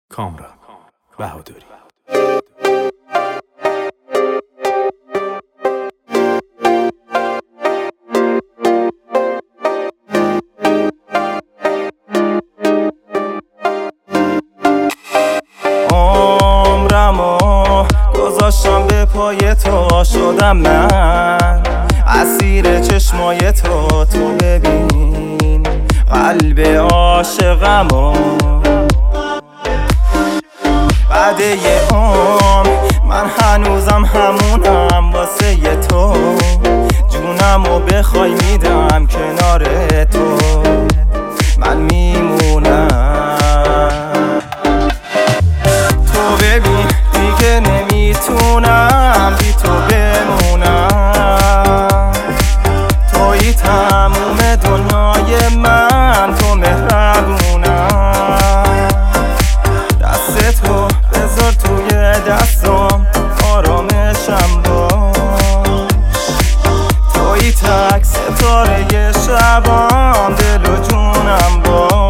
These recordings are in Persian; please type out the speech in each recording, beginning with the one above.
کامران بهادری. عمرمو گذاشتم به پای تو، شدم من اسیر چشمای تو. تو ببین قلب عاشقمو، بعد یه عمر من هنوزم همونم واسه تو. جونمو بخوای میدم کنار تو، من میمونم. تو ببین دیگه نمیتونم بی تو بمونم. تویی تموم دنیای من، تو مهربونم. دستتو بذار توی دستم، آرامشم باش. تویی تک ستاره شبام، دل و جونم باش.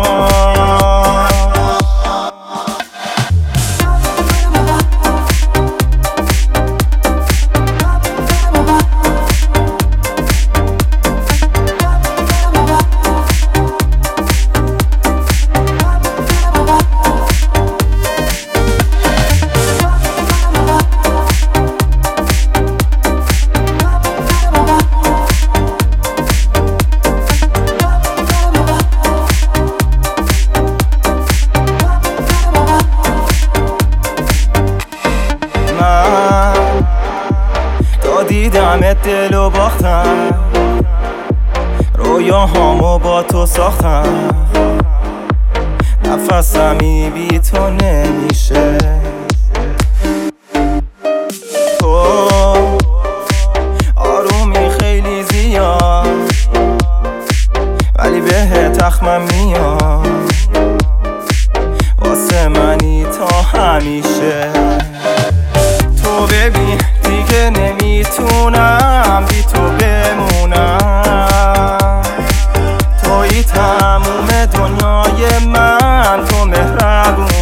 دیدمت دلو باختم، رویاهامو با تو ساختم. نفسمی بی تو نمیشه. تو آرومی خیلی زیاد، ولی به تخمم میاد. واسه منی تا همیشه. تو ببین دیگه نمیتونم بی تو بمونم. تویی تموم دنیای من، تو مهربون.